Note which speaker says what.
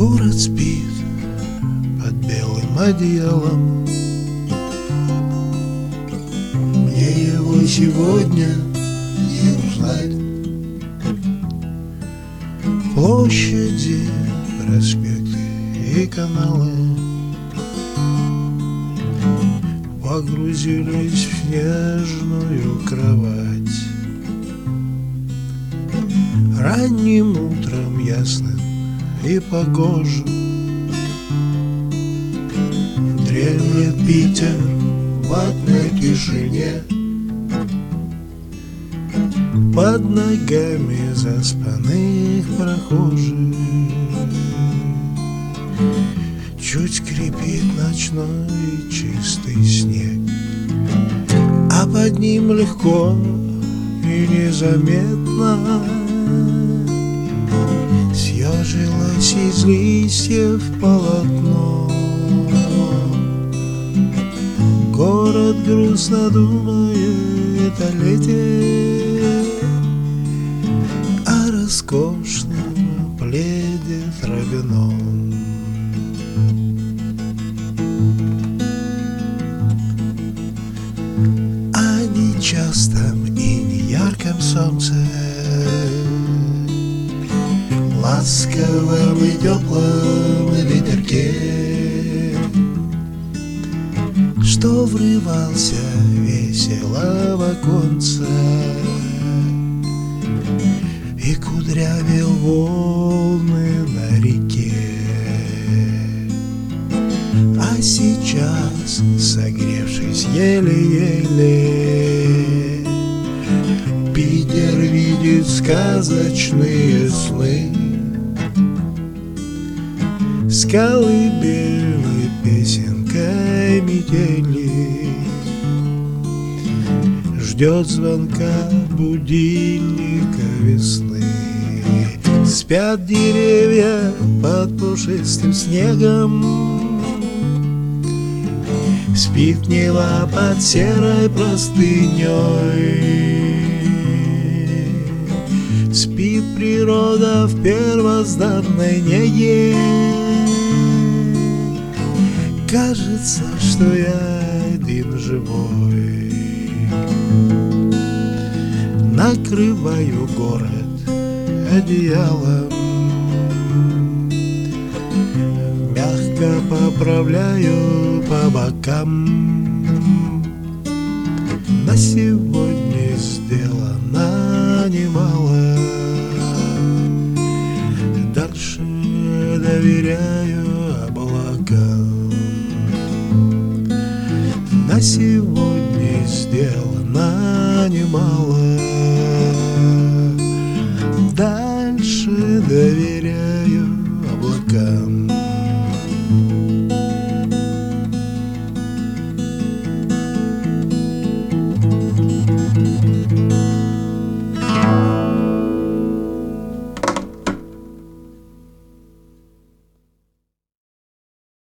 Speaker 1: Город спит под белым одеялом. Мне его сегодня не узнать. Площади, проспекты и каналы погрузились в нежную кровать. Ранним утром ясным и погожим дремлет Питер в ватной тишине. Под ногами заспанных прохожих чуть скрипит ночной чистый снег, а под ним легко и незаметно съежилось из листьев полотно. Город грустно думает о лете, о роскошном пледе травяном. О нечастом и неярком солнце, ласковом и теплом ветерке, что врывался весело в оконце и кудрявил волны на реке. А сейчас, согревшись еле-еле, Питер видит сказочные сны, с колыбельной песенкой метели, ждет звонка будильника весны. Спят деревья под пушистым снегом, спит Нева под серой простыней, спит природа в первозданной неге. Кажется, что я один живой, накрываю город одеялом, мягко поправляю по бокам. На сегодня сделано немало, дальше доверяю облакам. На сегодня сделано немало,